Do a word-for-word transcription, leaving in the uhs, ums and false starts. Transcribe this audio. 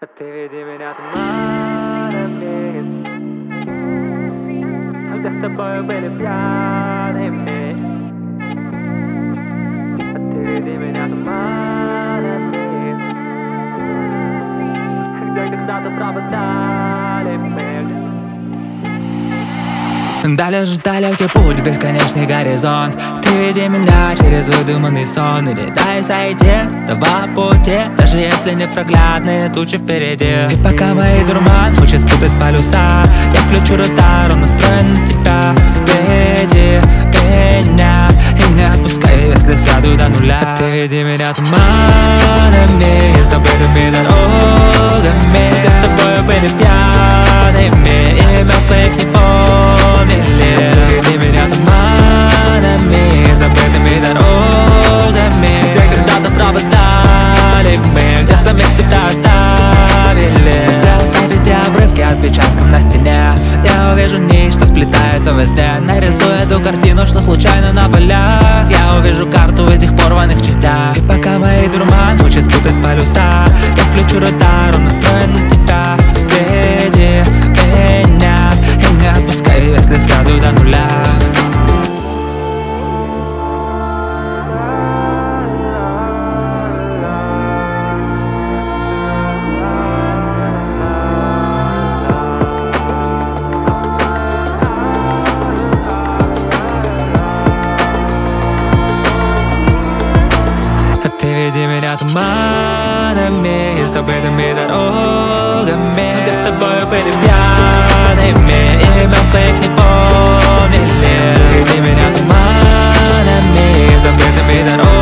Ты веди меня туманами, когда с тобою были пьяными. Ты веди меня туманами, где когда-то пропадали мы. Далее же далекий путь, бесконечный горизонт. Ты веди меня через выдуманный сон, или дай сойти с этого пути, даже если непроглядные тучи впереди. И пока мои дурман хочет спутать полюса, я включу радар, он настроен на тебя. Веди меня и не отпускай, если сяду до нуля. Ты веди меня туманами, забытыми дорогами, где с тобой были пьяными, и имен своих не помнили. Ты веди меня туманами, забытыми дорогами, где когда-то пропадали мы, где самих себя оставили. Где оставить обрывки отпечатком на стене, я увижу нить, что сплетается во сне. Нарисую эту картину, что случайно на полях. Я увижу карту этих порванных частях. И пока мои дурман хочет спутать полюса, я включу радар, он настроен на тебя. Веди меня и не отпускай, если сяду до нуля. Ты веди меня туманами и забытыми дорогами, где с тобой были пьяными, и имен своих не помнили. Ты веди меня туманами и забытыми дорогами.